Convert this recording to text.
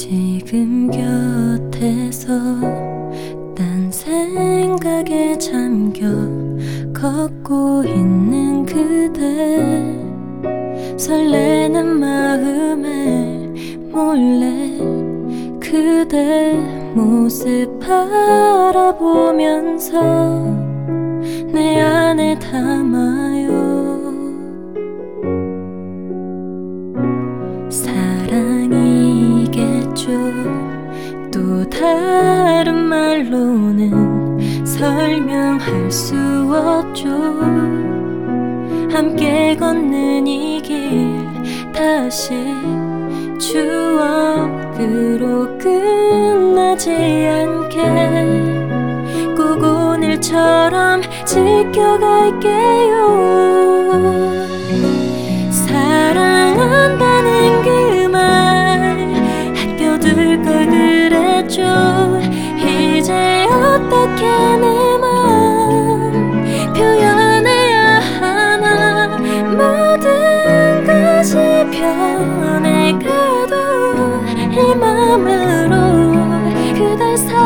지금 곁에서 딴 생각에 잠겨 걷고 있는 그대, 설레는 마음에 몰래 그대 모습 바라보면서 내 안에 담아요. 사랑이겠죠. 또 다른 말로는 설명할 수 없죠. 함께 걷는 이 길 다시 추억으로 끝나지 않게 꼭 오늘처럼 지켜갈게요. 사랑한다는 그 말 아껴둘 걸 그랬죠. 이제 어떻게 내 맘 표현해야 하나. 모든 것이 변해가도 이 맘으로 그댈